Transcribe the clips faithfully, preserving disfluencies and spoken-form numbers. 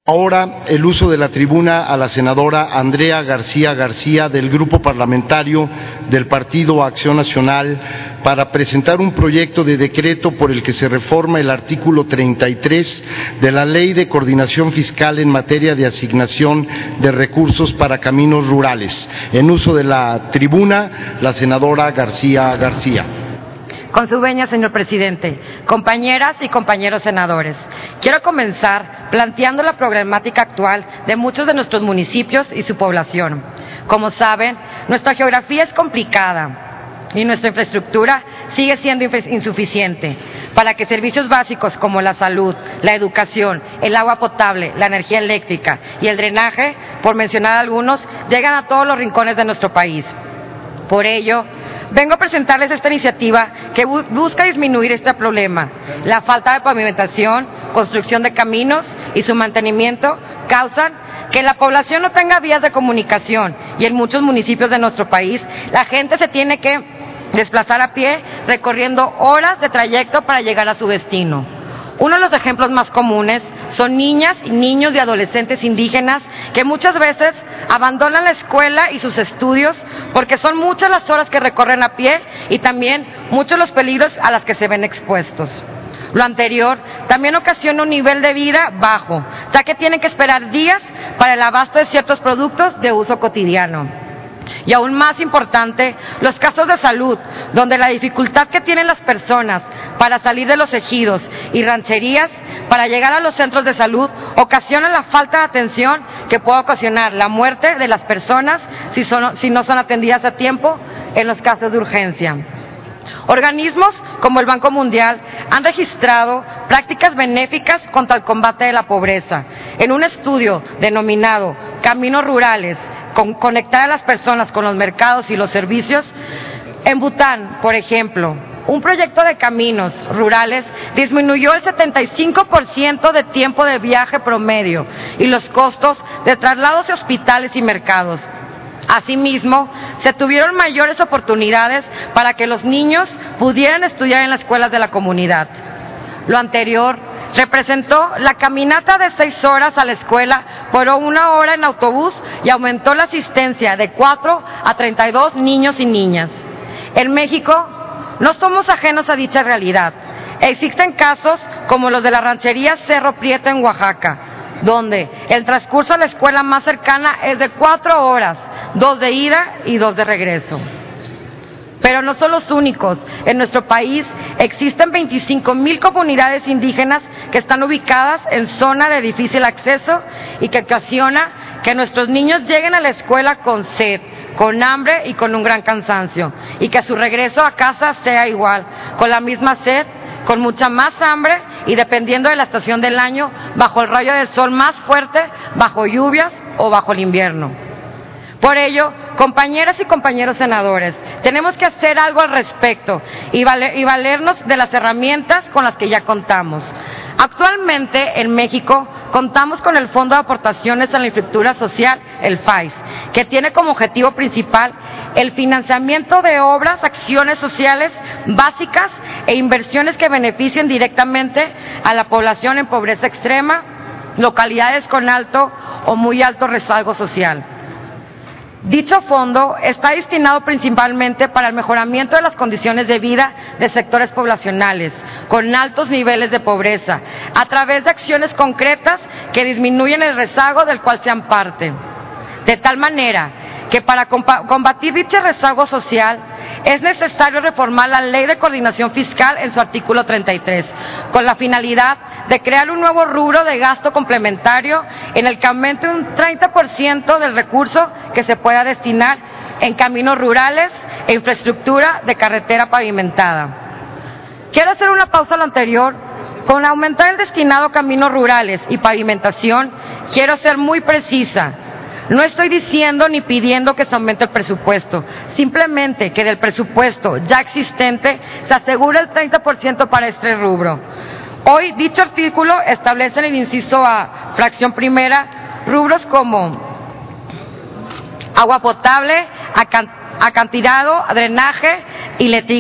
Ahora el uso de la tribuna a la senadora Andrea García García del Grupo Parlamentario del Partido Acción Nacional para presentar un proyecto de decreto por el que se reforma el artículo treinta y tres de la Ley de Coordinación Fiscal en materia de asignación de recursos para caminos rurales. En uso de la tribuna, la senadora García García. Con su venia, señor presidente, compañeras y compañeros senadores, quiero comenzar planteando la problemática actual de muchos de nuestros municipios y su población. Como saben, nuestra geografía es complicada y nuestra infraestructura sigue siendo insuficiente para que servicios básicos como la salud, la educación, el agua potable, la energía eléctrica y el drenaje, por mencionar algunos, lleguen a todos los rincones de nuestro país. Por ello, vengo a presentarles esta iniciativa que bu busca disminuir este problema. La falta de pavimentación, construcción de caminos y su mantenimiento causan que la población no tenga vías de comunicación y en muchos municipios de nuestro país la gente se tiene que desplazar a pie recorriendo horas de trayecto para llegar a su destino. Uno de los ejemplos más comunes son niñas y niños y adolescentes indígenas que muchas veces abandonan la escuela y sus estudios porque son muchas las horas que recorren a pie y también muchos los peligros a los que se ven expuestos. Lo anterior también ocasiona un nivel de vida bajo, ya que tienen que esperar días para el abasto de ciertos productos de uso cotidiano. Y aún más importante, los casos de salud, donde la dificultad que tienen las personas para salir de los ejidos y rancherías para llegar a los centros de salud ocasiona la falta de atención que puede ocasionar la muerte de las personas si, son, si no son atendidas a tiempo en los casos de urgencia. Organismos como el Banco Mundial han registrado prácticas benéficas contra el combate de la pobreza. En un estudio denominado Caminos Rurales, con conectar a las personas con los mercados y los servicios, en Bután, por ejemplo, un proyecto de caminos rurales disminuyó el setenta y cinco por ciento de tiempo de viaje promedio y los costos de traslados a hospitales y mercados. Asimismo, se tuvieron mayores oportunidades para que los niños pudieran estudiar en las escuelas de la comunidad. Lo anterior representó la caminata de seis horas a la escuela por una hora en autobús y aumentó la asistencia de cuatro a treinta y dos niños y niñas. En México no somos ajenos a dicha realidad. Existen casos como los de la ranchería Cerro Prieto en Oaxaca, donde el transcurso a la escuela más cercana es de cuatro horas, dos de ida y dos de regreso. Pero no son los únicos. En nuestro país existen veinticinco mil comunidades indígenas que están ubicadas en zona de difícil acceso y que ocasiona que nuestros niños lleguen a la escuela con sed, con hambre y con un gran cansancio, y que a su regreso a casa sea igual, con la misma sed, con mucha más hambre y dependiendo de la estación del año, bajo el rayo del sol más fuerte, bajo lluvias o bajo el invierno. Por ello, compañeras y compañeros senadores, tenemos que hacer algo al respecto y, valer, y valernos de las herramientas con las que ya contamos. Actualmente en México contamos con el Fondo de Aportaciones a la Infraestructura Social, el F A I S, que tiene como objetivo principal el financiamiento de obras, acciones sociales básicas e inversiones que beneficien directamente a la población en pobreza extrema, localidades con alto o muy alto rezago social. Dicho fondo está destinado principalmente para el mejoramiento de las condiciones de vida de sectores poblacionales con altos niveles de pobreza, a través de acciones concretas que disminuyen el rezago del cual sean parte. De tal manera que para combatir dicho rezago social es necesario reformar la Ley de Coordinación Fiscal en su artículo treinta y tres, con la finalidad de crear un nuevo rubro de gasto complementario en el que aumente un treinta por ciento del recurso que se pueda destinar en caminos rurales e infraestructura de carretera pavimentada. Quiero hacer una pausa a lo anterior. Con aumentar el destinado a caminos rurales y pavimentación, quiero ser muy precisa. No estoy diciendo ni pidiendo que se aumente el presupuesto, simplemente que del presupuesto ya existente se asegure el treinta por ciento para este rubro. Hoy dicho artículo establece en el inciso A, fracción primera, rubros como agua potable, acantilado, drenaje y letrinas,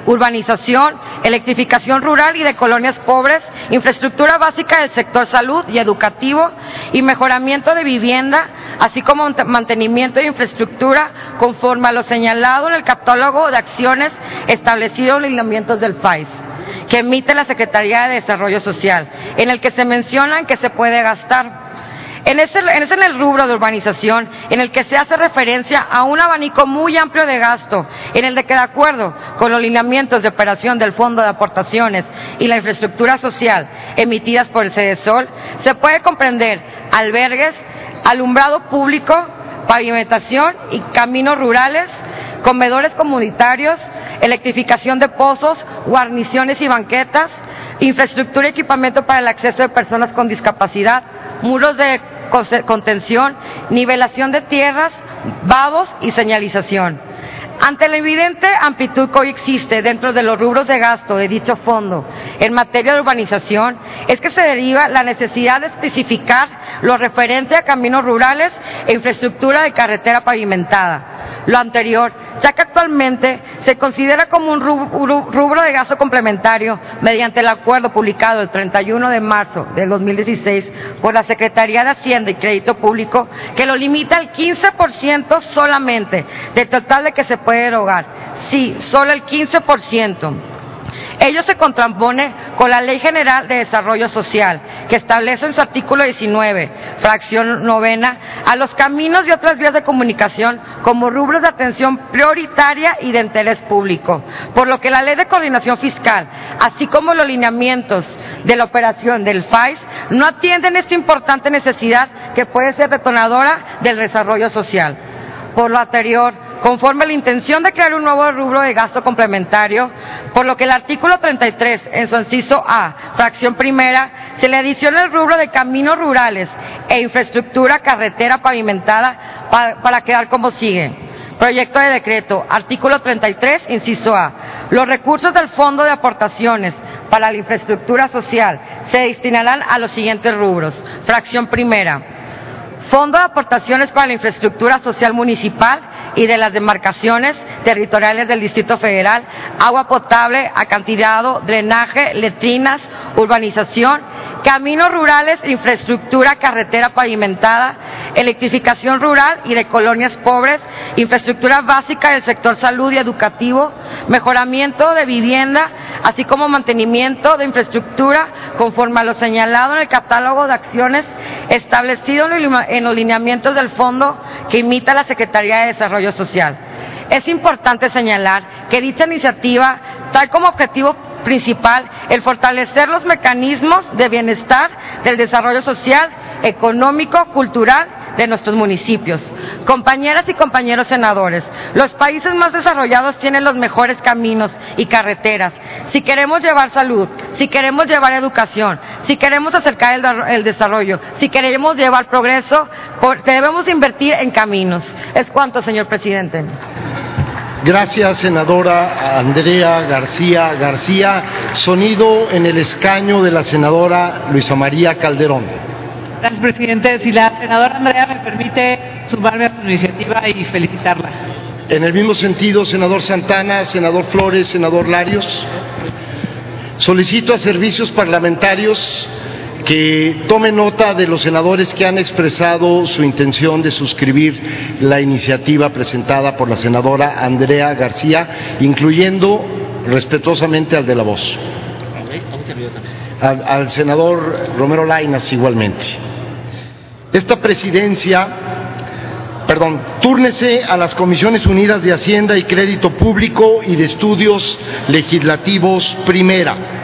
urbanización, electrificación rural y de colonias pobres, infraestructura básica del sector salud y educativo y mejoramiento de vivienda, así como mantenimiento de infraestructura conforme a lo señalado en el catálogo de acciones establecido en los lineamientos del F A I S, que emite la Secretaría de Desarrollo Social, en el que se mencionan que se puede gastar. En ese, en ese en el rubro de urbanización, en el que se hace referencia a un abanico muy amplio de gasto, en el de que de acuerdo con los lineamientos de operación del Fondo de Aportaciones y la infraestructura social emitidas por el CEDESOL, se puede comprender albergues, alumbrado público, pavimentación y caminos rurales, comedores comunitarios, electrificación de pozos, guarniciones y banquetas, infraestructura y equipamiento para el acceso de personas con discapacidad, muros de contención, nivelación de tierras, vados y señalización. Ante la evidente amplitud que hoy existe dentro de los rubros de gasto de dicho fondo en materia de urbanización, es que se deriva la necesidad de especificar lo referente a caminos rurales e infraestructura de carretera pavimentada. Lo anterior, ya que actualmente se considera como un rubro de gasto complementario mediante el acuerdo publicado el treinta y uno de marzo del dos mil dieciséis por la Secretaría de Hacienda y Crédito Público, que lo limita al quince por ciento solamente del total de que se puede erogar. Sí, solo el quince por ciento. Ello se contrapone con la Ley General de Desarrollo Social, que establece en su artículo diecinueve, fracción novena, a los caminos y otras vías de comunicación como rubros de atención prioritaria y de interés público, por lo que la Ley de Coordinación Fiscal, así como los lineamientos de la operación del F A I S, no atienden esta importante necesidad que puede ser detonadora del desarrollo social. Por lo anterior, conforme a la intención de crear un nuevo rubro de gasto complementario, por lo que el artículo treinta y tres, en su inciso A, fracción primera, se le adiciona el rubro de caminos rurales e infraestructura carretera pavimentada para, para quedar como sigue. Proyecto de decreto, artículo treinta y tres, inciso A. Los recursos del Fondo de Aportaciones para la Infraestructura Social se destinarán a los siguientes rubros. Fracción primera. Fondo de Aportaciones para la Infraestructura Social Municipal y de las demarcaciones territoriales del Distrito Federal, agua potable, acantilado, drenaje, letrinas, urbanización, caminos rurales, infraestructura carretera pavimentada, electrificación rural y de colonias pobres, infraestructura básica del sector salud y educativo, mejoramiento de vivienda, así como mantenimiento de infraestructura conforme a lo señalado en el catálogo de acciones establecido en los lineamientos del fondo que imita la Secretaría de Desarrollo Social. Es importante señalar que dicha iniciativa trae como objetivo principal el fortalecer los mecanismos de bienestar del desarrollo social, económico, cultural de nuestros municipios. Compañeras y compañeros senadores, los países más desarrollados tienen los mejores caminos y carreteras. Si queremos llevar salud, si queremos llevar educación, si queremos acercar el, el desarrollo, si queremos llevar progreso, por, debemos invertir en caminos. Es cuanto, señor presidente. Gracias, senadora Andrea García García. Sonido en el escaño de la senadora Luisa María Calderón. Gracias, presidente. Si la senadora Andrea me permite sumarme a su iniciativa y felicitarla. En el mismo sentido, senador Santana, senador Flores, senador Larios. Solicito a servicios parlamentarios que tome nota de los senadores que han expresado su intención de suscribir la iniciativa presentada por la senadora Andrea García, incluyendo respetuosamente al de la voz. Al, al senador Romero Lainez igualmente. Esta presidencia, perdón, túrnese a las Comisiones Unidas de Hacienda y Crédito Público y de Estudios Legislativos Primera.